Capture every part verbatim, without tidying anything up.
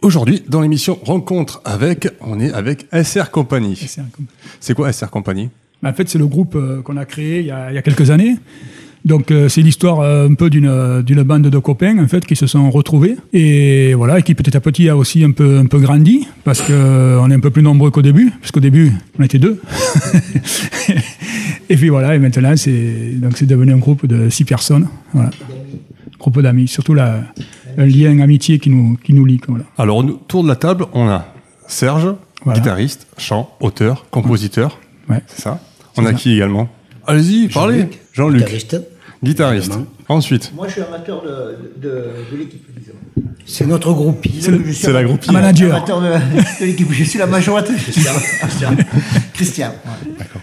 Aujourd'hui, dans l'émission Rencontre avec, on est avec S R Company. S R Company. C'est quoi S R Company ? En fait, c'est le groupe euh, qu'on a créé il y a, il y a quelques années. Donc, euh, c'est l'histoire euh, un peu d'une, d'une bande de copains, en fait, qui se sont retrouvés. Et voilà, et qui petit à petit a aussi un peu, un peu grandi, parce qu'on euh, est un peu plus nombreux qu'au début, parce qu'au début, on était deux. Et puis voilà, et maintenant, c'est, donc c'est devenu un groupe de six personnes. Voilà. Groupe d'amis, surtout la, un lien amitié qui nous, qui nous lie. Voilà. Alors, autour de la table, on a Serge, voilà. Guitariste, chant, auteur, compositeur. Ouais. C'est ça. On c'est a ça. Qui également ? Allez-y, parlez. Jean-Luc. Jean-Luc. Guitariste. Guitariste. Évidemment. Ensuite. Moi, je suis amateur de, de, de l'équipe, disons. C'est notre groupie. C'est, le, c'est la groupie. Manager. Amateur de, de l'équipe. Je suis la majorité. Christian. Christian. Christian. Ouais. D'accord.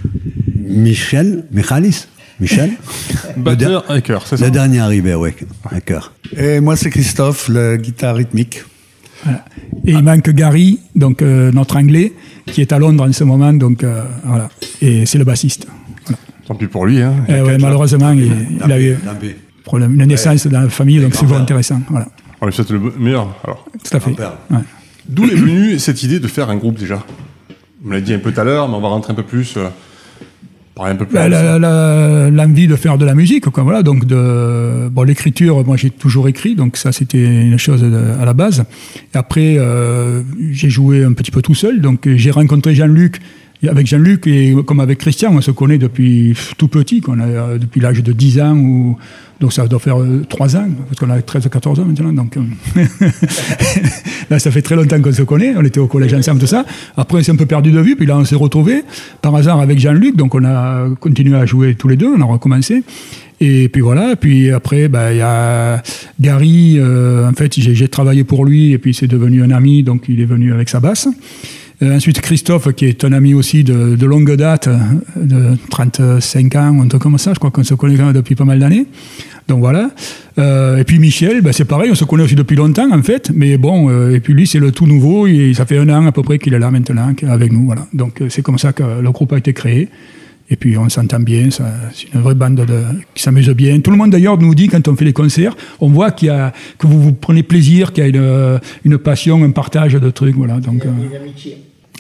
Michel, Michalis. Michel. Batteur à cœur, c'est ça. Le dernier arrivé, oui, à cœur. Et moi, c'est Christophe, le guitare rythmique. Voilà. Et il manque Gary, donc euh, notre anglais, qui est à Londres en ce moment, donc euh, voilà. Et c'est le bassiste. Voilà. Tant pis pour lui, hein. Et ouais, malheureusement, il, il a eu problème, une naissance ouais. dans la famille, donc c'est toujours intéressant. Voilà. On lui souhaite le meilleur, alors. Tout à fait. Ouais. D'où est venue cette idée de faire un groupe déjà ? On l'a dit un peu tout à l'heure, mais on va rentrer un peu plus. Euh... Un peu plus la, la, la, l'envie de faire de la musique, quoi, voilà. Donc de, bon, l'écriture, moi j'ai toujours écrit, donc ça c'était une chose de, à la base. Et après, euh, j'ai joué un petit peu tout seul, donc j'ai rencontré Jean-Luc. Avec Jean-Luc et comme avec Christian, on se connaît depuis tout petit, qu'on a, depuis l'âge de dix ans, ou, donc ça doit faire euh, trois ans, parce qu'on a treize à quatorze ans maintenant. Donc, euh, là, ça fait très longtemps qu'on se connaît, on était au collège ensemble, tout ça. Après, on s'est un peu perdu de vue, puis là, on s'est retrouvés par hasard avec Jean-Luc, donc on a continué à jouer tous les deux, on a recommencé. Et puis voilà, puis après, bah, y a Gary, euh, en fait, j'ai, j'ai travaillé pour lui, et puis c'est devenu un ami, donc il est venu avec sa basse. Euh, ensuite, Christophe, qui est un ami aussi de, de longue date, de trente-cinq ans, un truc comme ça, je crois qu'on se connaît quand même depuis pas mal d'années. Donc voilà. Euh, et puis Michel, ben c'est pareil, on se connaît aussi depuis longtemps en fait, mais bon, euh, et puis lui c'est le tout nouveau, et ça fait un an à peu près qu'il est là maintenant, avec nous, voilà. Donc c'est comme ça que le groupe a été créé. Et puis on s'entend bien, ça, c'est une vraie bande de, qui s'amuse bien. Tout le monde d'ailleurs nous dit quand on fait les concerts, on voit qu'il y a, que vous vous prenez plaisir, qu'il y a une, une passion, un partage de trucs, voilà. Donc, il y a des amitiés.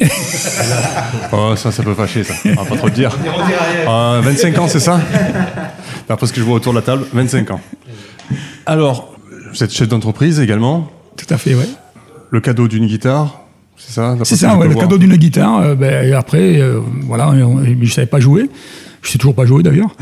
Oh, ça, ça peut fâcher, ça. On va pas trop le dire. Euh, vingt-cinq ans, c'est ça ? D'après ce que je vois autour de la table, vingt-cinq ans. Alors, vous êtes chef d'entreprise également ? Tout à fait, oui. Le cadeau d'une guitare ? C'est ça, c'est ça ouais, le voir. Cadeau d'une guitare. Euh, ben, et après, euh, voilà, je ne savais pas jouer. Je ne sais toujours pas jouer d'ailleurs.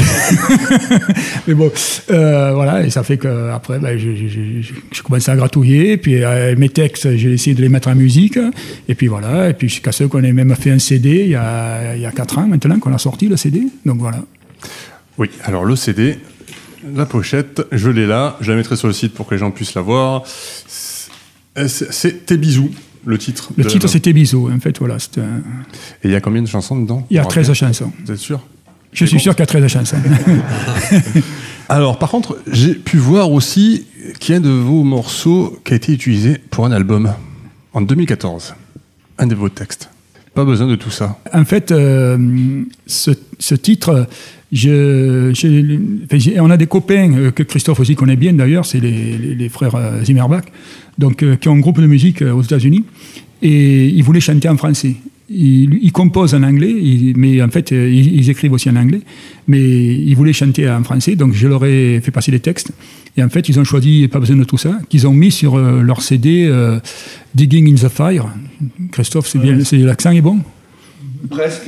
Mais bon, euh, voilà, et ça fait qu'après, ben, j'ai, j'ai, j'ai commencé à gratouiller. Et puis euh, mes textes, j'ai essayé de les mettre en musique. Et puis voilà, et puis jusqu'à ce qu'on ait même fait un C D il y a, il y a quatre ans maintenant qu'on a sorti le C D. Donc voilà. Oui, alors le C D, la pochette, je l'ai là. Je la mettrai sur le site pour que les gens puissent la voir. C'est, c'est Tes bisous. Le titre Le titre, c'était Bisous, en fait, voilà. C'était un... Et il y a combien de chansons dedans ? Il y a treize chansons. Vous êtes sûr ? Je suis bon. sûr qu'il y a treize chansons. Alors, par contre, j'ai pu voir aussi qu'il y a un de vos morceaux qui a été utilisé pour un album, en deux mille quatorze. Un de vos textes. Pas besoin de tout ça. En fait, euh, ce, ce titre... Je, je, on a des copains euh, que Christophe aussi connaît bien d'ailleurs, c'est les, les, les frères euh, Zimmerbach, donc, euh, qui ont un groupe de musique euh, aux États-Unis, et ils voulaient chanter en français. Ils, ils composent en anglais, ils, mais en fait, euh, ils, ils écrivent aussi en anglais, mais ils voulaient chanter en français, donc je leur ai fait passer les textes, et en fait, ils ont choisi, pas besoin de tout ça, qu'ils ont mis sur euh, leur C D euh, Digging in the Fire. Christophe, c'est bien, c'est, l'accent est bon ? Presque.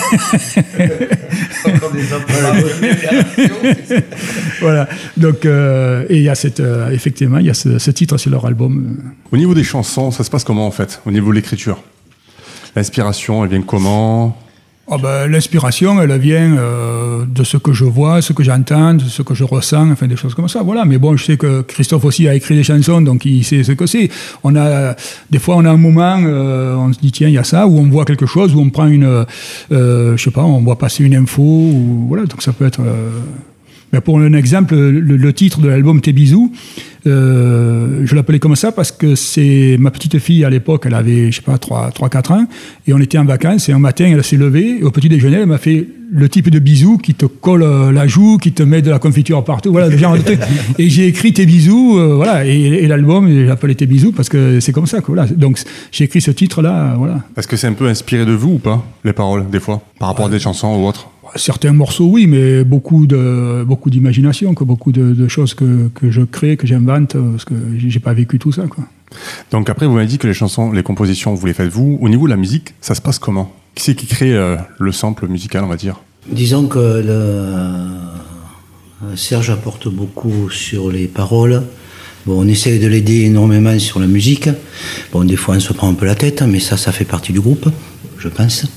Voilà. Donc, euh, et il y a cette, euh, effectivement, il y a ce, ce titre sur leur album. Au niveau des chansons, ça se passe comment en fait ? Au niveau de l'écriture ? L'inspiration, elle vient comment ? Oh ben, l'inspiration, elle vient euh, de ce que je vois, ce que j'entends, de ce que je ressens, enfin des choses comme ça. Voilà. Mais bon, je sais que Christophe aussi a écrit des chansons, donc il sait ce que c'est. On a, des fois, on a un moment, euh, on se dit tiens, il y a ça, ou on voit quelque chose, ou on prend une, euh, je sais pas, on voit passer une info, ou voilà. Donc ça peut être. Euh, mais pour un exemple, le, le titre de l'album Tes bisous, euh, je l'appelais comme ça parce que c'est ma petite fille à l'époque, elle avait, je sais pas, trois quatre ans, et on était en vacances, et un matin, elle s'est levée, et au petit déjeuner, elle m'a fait le type de bisou qui te colle euh, la joue, qui te met de la confiture partout, voilà, le genre de truc. Et j'ai écrit Tes bisous, euh, voilà, et, et l'album, j'ai appelé Tes bisous parce que c'est comme ça, quoi, voilà. Donc j'ai écrit ce titre-là, euh, voilà. Est-ce que c'est un peu inspiré de vous ou pas, les paroles, des fois, par rapport à des chansons ou autres? Certains morceaux, oui, mais beaucoup de beaucoup d'imagination, quoi, beaucoup de, de choses que, que je crée, que j'invente, parce que j'ai pas vécu tout ça, quoi. Donc après, vous m'avez dit que les chansons, les compositions, vous les faites vous. Au niveau de la musique, ça se passe comment? Qui c'est qui crée euh, le sample musical, on va dire? Disons que le... Serge apporte beaucoup sur les paroles. Bon, on essaie de l'aider énormément sur la musique. Bon, des fois, on se prend un peu la tête, mais ça, ça fait partie du groupe, je pense.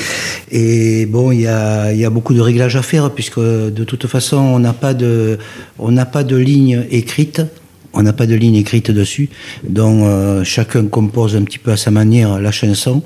Et bon, il y a, y a beaucoup de réglages à faire, puisque de toute façon, on n'a pas de, on n'a pas de ligne écrite. On n'a pas de ligne écrite dessus, donc euh, chacun compose un petit peu à sa manière la chanson,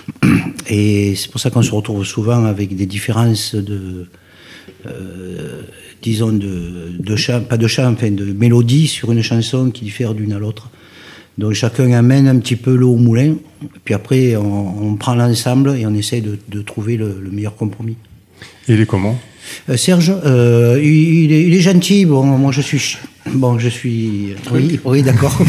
et c'est pour ça qu'on se retrouve souvent avec des différences de, euh, disons, de, de chant, pas de chant, enfin de mélodie sur une chanson qui diffère d'une à l'autre. Donc chacun amène un petit peu l'eau au moulin, et puis après on, on prend l'ensemble et on essaie de, de trouver le, le meilleur compromis. Et il est comment? Euh, Serge, euh, il, il, est, il est gentil. Bon, moi je suis, bon, je suis, oui, oui, d'accord.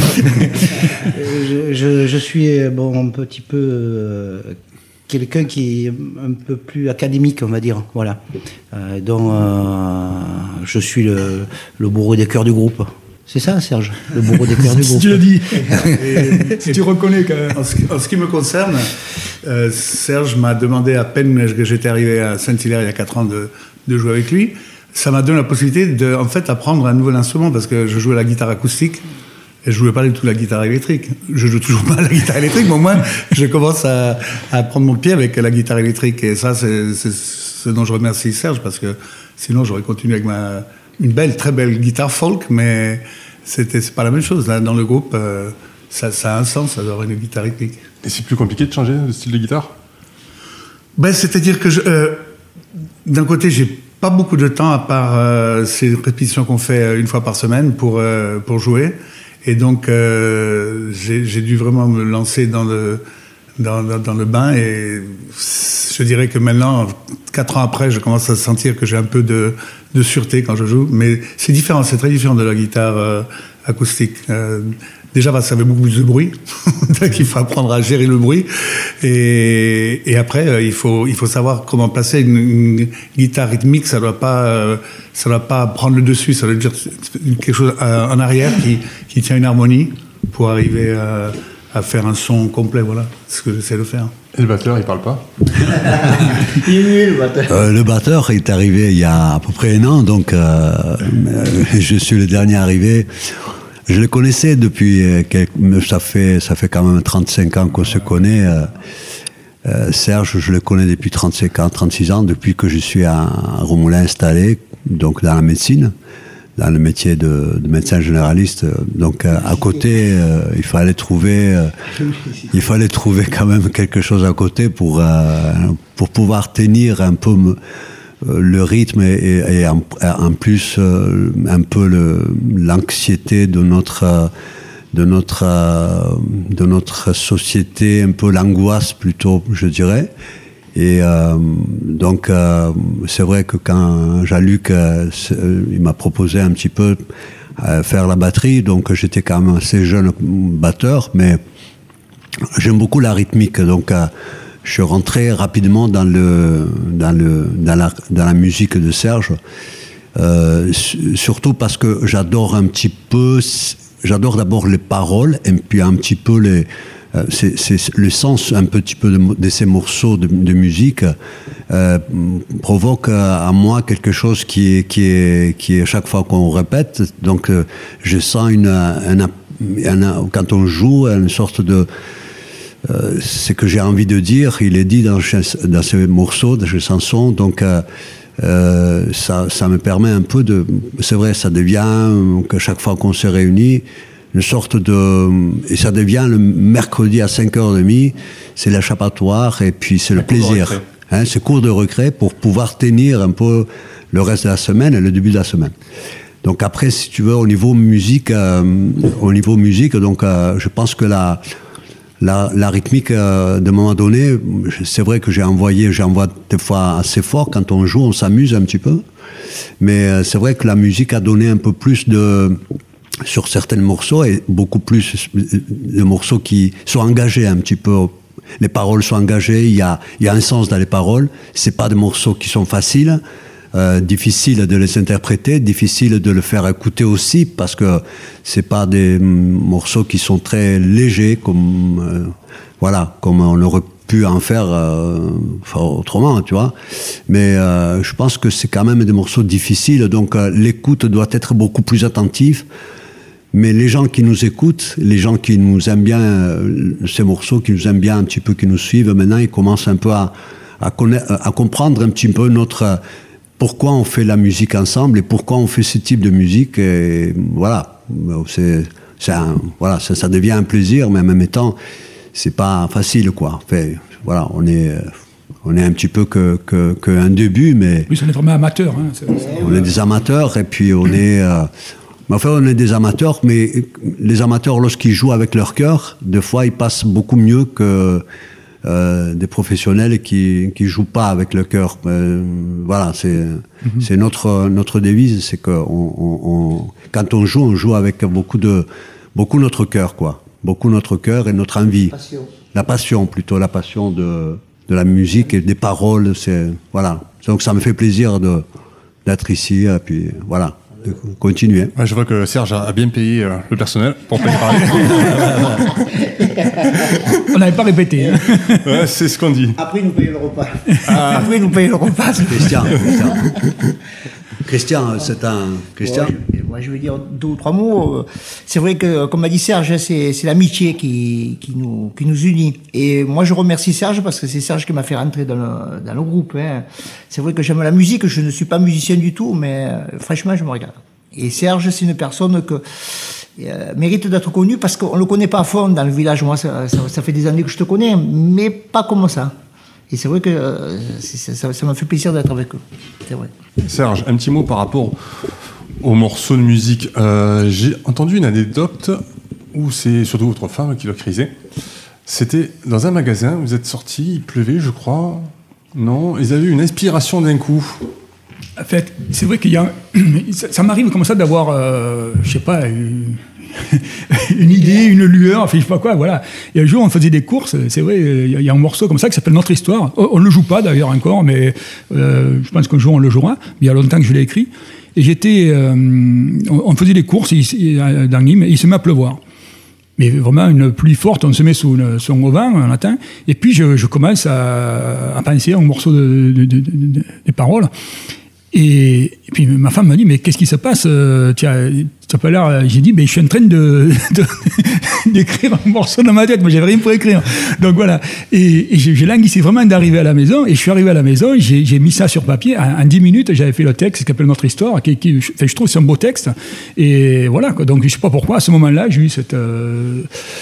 je, je, je suis bon un petit peu euh, quelqu'un qui est un peu plus académique, on va dire. Voilà. Euh, donc, euh, je suis le, le bourreau des cœurs du groupe. C'est ça, Serge, le bourreau des cœurs du groupe. Si tu le dis. Et, si tu reconnais que... En ce, en ce qui me concerne, euh, Serge m'a demandé à peine que j'étais arrivé à Saint-Hilaire il y a quatre ans de, de jouer avec lui. Ça m'a donné la possibilité de, en fait, apprendre un nouvel instrument parce que je jouais la guitare acoustique et je jouais pas du tout la guitare électrique. Je joue toujours pas la guitare électrique, mais au moins je commence à, à prendre mon pied avec la guitare électrique. Et ça, c'est, c'est ce dont je remercie Serge parce que sinon j'aurais continué avec ma une belle, très belle guitare folk, mais c'était c'est pas la même chose. Là, dans le groupe, euh, ça, ça a un sens d'avoir une guitare rythmique. Et c'est plus compliqué de changer de style de guitare? Ben, c'est-à-dire que je, euh, d'un côté, j'ai pas beaucoup de temps à part euh, ces répétitions qu'on fait une fois par semaine pour euh, pour jouer, et donc euh, j'ai, j'ai dû vraiment me lancer dans le dans, dans, dans le bain. Et je dirais que maintenant, quatre ans après, je commence à sentir que j'ai un peu de de sûreté quand je joue, mais c'est différent, c'est très différent de la guitare euh, acoustique. Euh, déjà parce que ça fait beaucoup plus de bruit, donc il faut apprendre à gérer le bruit, et, et après euh, il faut il faut savoir comment placer une, une guitare rythmique. Ça doit pas euh, ça doit pas prendre le dessus, ça doit dire quelque chose en arrière qui qui tient une harmonie pour arriver à, à faire un son complet. Voilà, c'est ce que j'essaie de faire. Et le batteur, il parle pas? Il est nul, le batteur. Euh, le batteur est arrivé il y a à peu près un an, donc euh, je suis le dernier arrivé. Je le connaissais depuis quelques, ça fait ça fait quand même trente-cinq ans qu'on se connaît. Euh, euh, Serge, je le connais depuis trente-cinq ans, trente-six ans, depuis que je suis à, à Romoulin installé, donc dans la médecine, dans le métier de, de médecin généraliste. Donc euh, à côté, euh, il fallait trouver, euh, il fallait trouver quand même quelque chose à côté pour euh, pour pouvoir tenir un peu euh, le rythme et, et en, en plus euh, un peu le, l'anxiété de notre de notre de notre société, un peu l'angoisse plutôt, je dirais. Et euh, donc, euh, c'est vrai que quand Jean-Luc, euh, il m'a proposé un petit peu euh, faire la batterie, donc j'étais quand même assez jeune batteur, mais j'aime beaucoup la rythmique, donc euh, je suis rentré rapidement dans le dans le dans la dans la musique de Serge, euh, surtout parce que j'adore un petit peu, j'adore d'abord les paroles et puis un petit peu les C'est, c'est le sens un petit peu de, de ces morceaux de, de musique euh, provoque à moi quelque chose qui est qui est qui est chaque fois qu'on répète. Donc euh, je sens une, une, une, une quand on joue une sorte de euh, ce que j'ai envie de dire, il est dit dans dans ces morceaux, dans ces chansons. Donc euh, euh, ça ça me permet un peu de, c'est vrai, ça devient que chaque fois qu'on se réunit, une sorte de... Et ça devient le mercredi à cinq heures trente, c'est l'échappatoire et puis c'est le plaisir. Hein, c'est cours de recré pour pouvoir tenir un peu le reste de la semaine et le début de la semaine. Donc après, si tu veux, au niveau musique, euh, au niveau musique, donc euh, je pense que la, la, la rythmique, euh, de un moment donné, c'est vrai que j'ai envoyé, j'envoie des fois assez fort quand on joue, on s'amuse un petit peu. Mais euh, c'est vrai que la musique a donné un peu plus de, sur certains morceaux, et beaucoup plus de morceaux qui sont engagés un petit peu. Les paroles sont engagées, il y a, il y a un sens dans les paroles. C'est pas des morceaux qui sont faciles. Euh, difficile de les interpréter, difficile de le faire écouter aussi, parce que c'est pas des morceaux qui sont très légers, comme euh, voilà, comme on aurait pu en faire euh, enfin, autrement, tu vois. Mais euh, je pense que c'est quand même des morceaux difficiles, donc euh, l'écoute doit être beaucoup plus attentive. Mais les gens qui nous écoutent, les gens qui nous aiment bien euh, ces morceaux, qui nous aiment bien un petit peu, qui nous suivent, maintenant ils commencent un peu à à, connaître, à comprendre un petit peu notre pourquoi on fait la musique ensemble et pourquoi on fait ce type de musique. Et voilà, c'est, c'est un, voilà, ça, ça devient un plaisir, mais en même temps, c'est pas facile, quoi. Enfin, voilà, on est, on est un petit peu que, que, que un début, mais. Oui, on est vraiment amateurs. Hein, c'est, c'est... On est des amateurs, et puis on est. Euh, enfin, on est des amateurs, mais les amateurs, lorsqu'ils jouent avec leur cœur, des fois, ils passent beaucoup mieux que. Euh, des professionnels qui qui jouent pas avec le cœur. Euh, voilà, c'est mm-hmm. c'est notre notre devise, c'est que on, on, on, quand on joue, on joue avec beaucoup de beaucoup notre cœur, quoi, beaucoup notre cœur et notre envie, passion. La passion plutôt, la passion de de la musique et des paroles. C'est voilà. Donc ça me fait plaisir de d'être ici et puis voilà. De continuer. Ouais, je vois que Serge a bien payé euh, le personnel pour préparer. On n'avait pas répété. Hein. Ouais, c'est ce qu'on dit. Après, nous payons le repas. Ah. Après, nous payons le repas. Christian, Christian, Christian, c'est un... Christian ouais, moi, je vais dire deux ou trois mots. C'est vrai que, comme a dit Serge, c'est, c'est l'amitié qui, qui, nous, qui nous unit. Et moi, je remercie Serge parce que c'est Serge qui m'a fait rentrer dans le, dans le groupe. Hein. C'est vrai que j'aime la musique, je ne suis pas musicien du tout, mais euh, franchement, je me regarde. Et Serge, c'est une personne que euh, mérite d'être connue parce qu'on ne le connaît pas à fond dans le village. Moi, ça, ça, ça fait des années que je te connais, mais pas comme ça. Et c'est vrai que euh, c'est, ça, ça m'a fait plaisir d'être avec eux. C'est vrai. Serge, un petit mot par rapport aux morceaux de musique. Euh, j'ai entendu une anecdote où c'est surtout votre femme qui l'a crisé. C'était dans un magasin, vous êtes sortis, il pleuvait, je crois. Non, ils avaient eu une inspiration d'un coup. En fait, c'est vrai qu'il y a... Ça, ça m'arrive comme ça d'avoir, euh, je sais pas, une, une idée, une lueur, enfin je sais pas quoi, voilà. Et un jour, on faisait des courses, c'est vrai, il y a un morceau comme ça qui s'appelle Notre Histoire. On ne le joue pas d'ailleurs encore, mais euh, je pense qu'un jour on le jouera. Il y a longtemps que je l'ai écrit. Et j'étais... Euh, on faisait des courses dans Nîmes, et il se met à pleuvoir. Mais vraiment une pluie forte, on se met sous, une, sous un auvent un matin, et puis je, je commence à, à penser à un morceau de, de, de, de, des paroles. Et, et puis ma femme m'a dit, mais qu'est-ce qui se passe? Tu as, tu as pas l'air... J'ai dit, mais je suis en train de, de, d'écrire un morceau dans ma tête. Moi, j'avais rien pour écrire. Donc voilà. Et, et j'ai, j'ai languissé vraiment d'arriver à la maison. Et je suis arrivé à la maison, j'ai, j'ai mis ça sur papier. En, en dix minutes, j'avais fait le texte qui s'appelle Notre Histoire. Qui, qui, enfin, je trouve que c'est un beau texte. Et voilà, quoi. Donc je sais pas pourquoi, à ce moment-là, j'ai eu cette... Euh,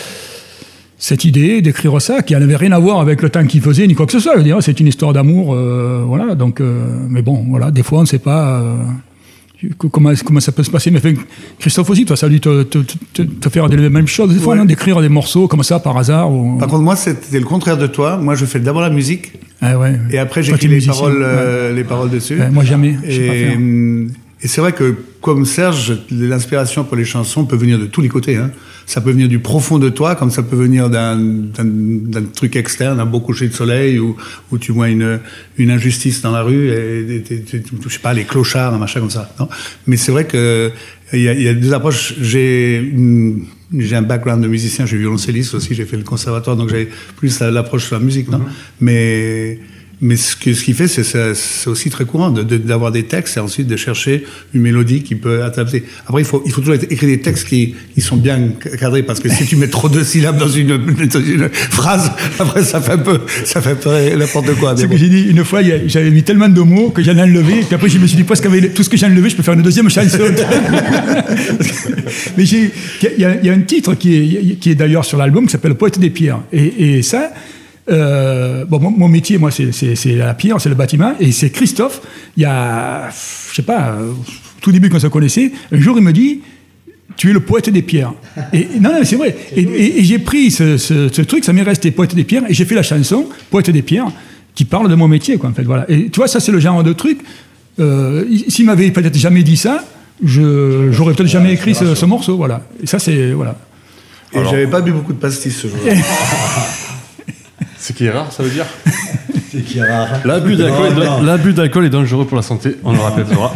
cette idée d'écrire ça, qui n'avait rien à voir avec le temps qu'il faisait, ni quoi que ce soit. Je veux dire, c'est une histoire d'amour, euh, voilà. Donc, euh, mais bon, voilà, des fois, on ne sait pas euh, comment, comment ça peut se passer. Mais enfin, Christophe aussi, toi, ça a dû te, te, te, te faire des mêmes choses, des fois, ouais. Non, d'écrire des morceaux comme ça, par hasard. Ou... Par contre, moi, c'était le contraire de toi. Moi, je fais d'abord la musique, ah ouais, et après, j'écris les paroles, euh, ouais. les paroles dessus. Ouais, moi, jamais. Je et, sais pas faire. Et c'est vrai que, comme Serge, l'inspiration pour les chansons peut venir de tous les côtés, hein. Ça peut venir du profond de toi, comme ça peut venir d'un, d'un, d'un truc externe, un beau coucher de soleil, où, où tu vois une, une injustice dans la rue, et, et, et, et je sais pas, les clochards, un machin comme ça. Non, mais c'est vrai que il y a, il y a deux approches. J'ai, une, j'ai un background de musicien, je suis violoncelliste aussi, j'ai fait le conservatoire, donc j'ai plus l'approche sur la musique, non. Mm-hmm. Mais Mais ce qui, ce qui fait, c'est, c'est aussi très courant de, de, d'avoir des textes et ensuite de chercher une mélodie qui peut adapter. Après, il faut, il faut toujours écrire des textes qui, qui sont bien cadrés, parce que si tu mets trop de syllabes dans une, dans une phrase, après ça fait un peu, ça fait un peu n'importe quoi. C'est ce bon. que j'ai dit une fois, j'avais mis tellement de mots que j'en ai enlevé, et puis après je me suis dit, presque avec tout ce que j'ai enlevé, je peux faire une deuxième chanson. Mais j'ai, il y, a, il y a un titre qui est, qui est d'ailleurs sur l'album qui s'appelle Poète des pierres. Et, et ça, Euh, bon, mon, mon métier, moi, c'est, c'est, c'est la pierre, c'est le bâtiment, et c'est Christophe. Il y a, je sais pas, euh, tout début quand on se connaissait, un jour il me dit, tu es le poète des pierres. Et, non, non, c'est vrai. Et, et, et j'ai pris ce, ce, ce truc, ça m'est resté poète des pierres, et j'ai fait la chanson poète des pierres qui parle de mon métier, quoi, en fait. Voilà. Et tu vois, ça, c'est le genre de truc. Euh, s'il m'avait peut-être jamais dit ça, je j'aurais peut-être jamais écrit ce, ce morceau, voilà. Et ça, c'est voilà. Et alors, j'avais pas bu beaucoup de pastis ce jour-là. Ce qui est rare, ça veut dire. C'est qui est rare. L'abus d'alcool, est, l'abus d'alcool est dangereux pour la santé, on le rappellera.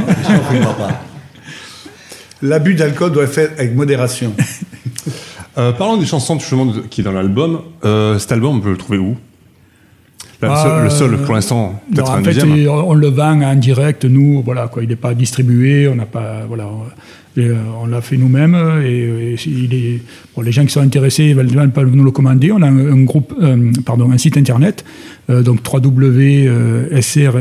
L'abus d'alcool doit être fait avec modération. euh, parlons des chansons justement de, qui est dans l'album. Euh, cet album, on peut le trouver où? Là, euh, le seul, pour l'instant, peut-être non, un en fait, deuxième. On le vend en direct, nous, voilà, quoi. Il n'est pas distribué, on n'a pas, voilà, on, on l'a fait nous-mêmes. Et, et il est, bon, les gens qui sont intéressés veulent, veulent nous le commander. On a un, un groupe, euh, pardon, un site internet, euh, donc w w w point s r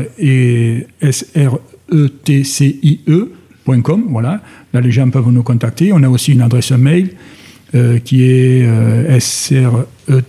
e t c i e point com, voilà. Là, les gens peuvent nous contacter. On a aussi une adresse mail euh, qui est euh, s r e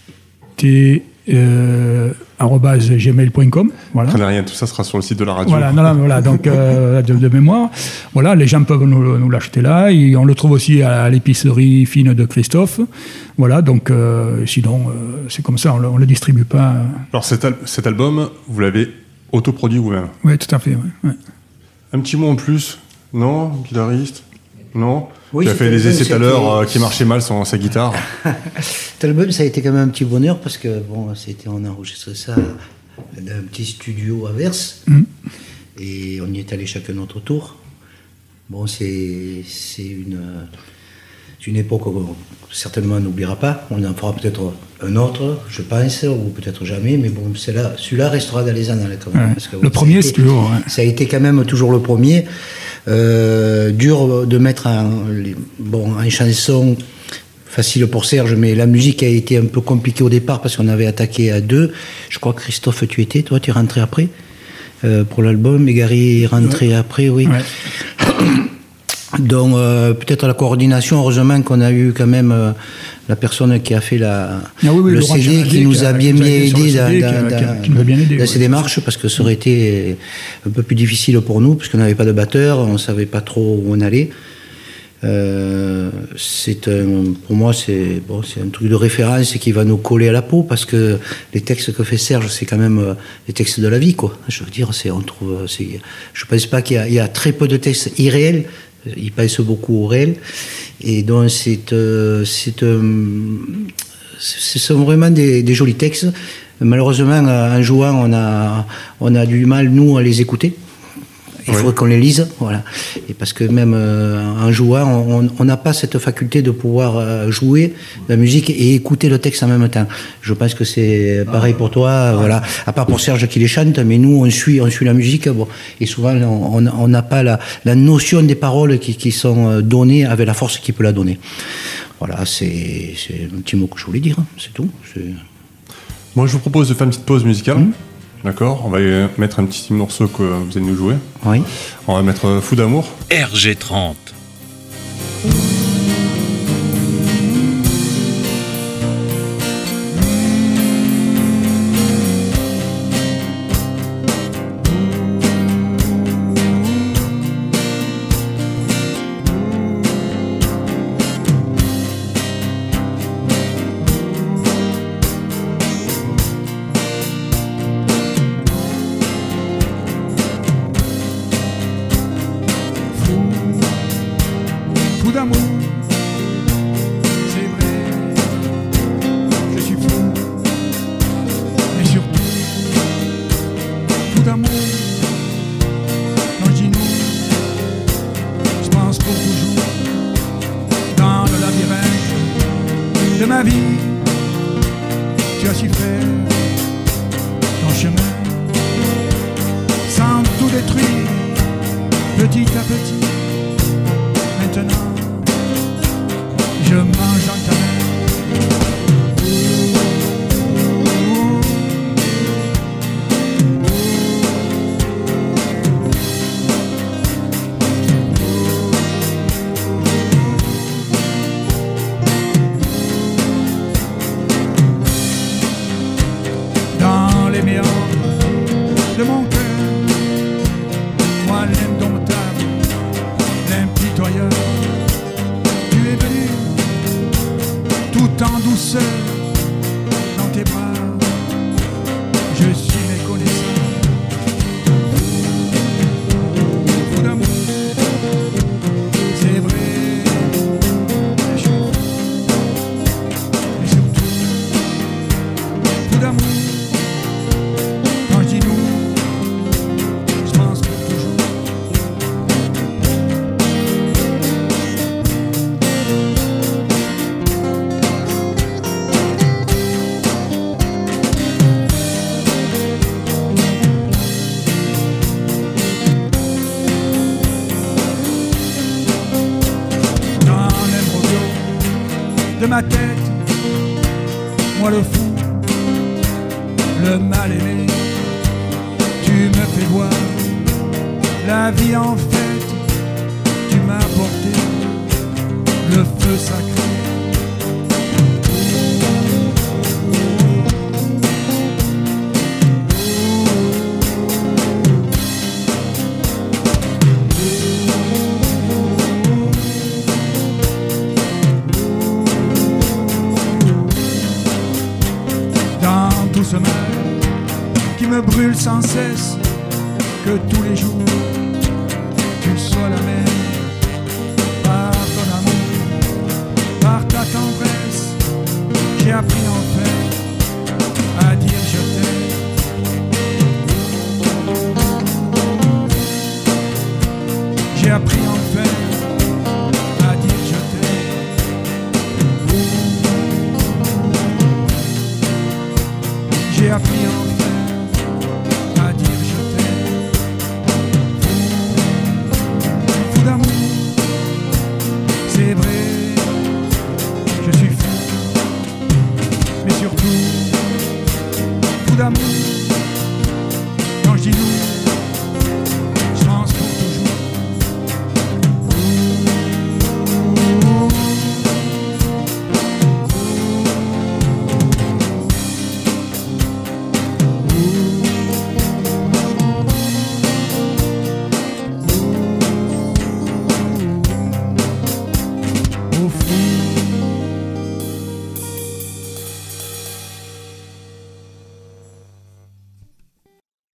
t Euh, arobase gmail point com, voilà. Prenez rien, tout ça sera sur le site de la radio. Voilà, non, non, voilà, donc euh, de, de mémoire, voilà, les gens peuvent nous, nous l'acheter là. Et on le trouve aussi à, à l'épicerie fine de Christophe, voilà. Donc euh, sinon, euh, c'est comme ça, on le, on le distribue pas. Alors cet, al- cet album, vous l'avez autoproduit vous-même? Oui, tout à fait. Ouais, ouais. Un petit mot en plus, non, guitariste, non. Oui, tu as fait des essais tout à c'était- l'heure euh, qui marchaient mal sans sa guitare. Cet album, ça a été quand même un petit bonheur parce que bon, c'était, on a enregistré ça dans un petit studio à Verse Mm. et on y est allé chacun notre tour. Bon, c'est, c'est une, c'est une époque qu'on certainement on n'oubliera pas. On en fera peut-être un autre, je pense, ou peut-être jamais, mais bon, c'est là, celui-là restera dans les annales quand même. Ouais. Parce que, Le bon, premier, ça a c'est été- toujours. Ouais. Ça a été quand même toujours le premier. Euh, dur de mettre un, les- bon, une chanson facile pour Serge, mais la musique a été un peu compliquée au départ parce qu'on avait attaqué à deux. Je crois que Christophe, tu étais, toi, tu es rentré après euh, pour l'album. Et Gary est rentré Ouais. après, oui. Ouais. Donc euh, peut-être la coordination, heureusement qu'on a eu quand même euh, la personne qui a fait la, Ah oui, oui, le Laurent C D Gérardier, qui nous qui a a- bien, qui nous a bien aidé sur le aidé dans, C D, qui a- dans- qui a- dans- qui nous a bien aidé, dans ces ouais. démarches parce que ça aurait été un peu plus difficile pour nous parce qu'on n'avait pas de batteur, on ne savait pas trop où on allait. Euh, c'est un, pour moi c'est bon, c'est un truc de référence qui va nous coller à la peau parce que les textes que fait Serge c'est quand même euh, les textes de la vie quoi. Je veux dire c'est on trouve c'est, je pense pas qu'il y a, il y a très peu de textes irréels, il pense beaucoup au réel et donc c'est euh, c'est euh, ce sont vraiment des, des jolis textes. Malheureusement en jouant on a on a du mal nous à les écouter. Il Oui. faudrait qu'on les lise, voilà. Et parce que même euh, en jouant, on on n'a pas cette faculté de pouvoir euh, jouer la musique et écouter le texte en même temps. Je pense que c'est pareil pour toi, voilà. À part pour Serge qui les chante, mais nous on suit, on suit la musique. Bon, et souvent on on n'a pas la, la notion des paroles qui, qui sont données avec la force qui peut la donner. Voilà, c'est c'est un petit mot que je voulais dire, hein, c'est tout. C'est... Moi, je vous propose de faire une petite pause musicale. Mm. D'accord, on va y mettre un petit morceau que vous allez nous jouer. Oui. On va mettre euh, Fou d'amour. R G trente. Fou d'amour, c'est vrai, je suis fou, mais surtout fou d'amour. Quand je dis nous, je pense pour toujours dans le labyrinthe de ma vie. Tu as su faire ton chemin sans tout détruire, petit à petit. Maintenant, je mange dans ta main. Dans les méandres de mon cœur, moi l'indomptable, l'impitoyable, seul dans tes bras, je suis méconnaissant. Fou d'amour, c'est vrai, je suis fou. Et surtout, fou d'amour, quand je dis nous, je pense pour toujours. De ma tête, moi le fou, le mal aimé, tu me fais voir la vie en fête, tu m'as apporté le feu sacré. Ce mal qui me brûle sans cesse, que tous les jours tu sois la même. Par ton amour, par ta tendresse, j'ai appris enfin à dire je t'aime. J'ai appris enfin à dire je t'aime. J'ai appris enfin à dire je t'aime. Fou d'amour, c'est vrai, je suis fou. Mais surtout, fou d'amour.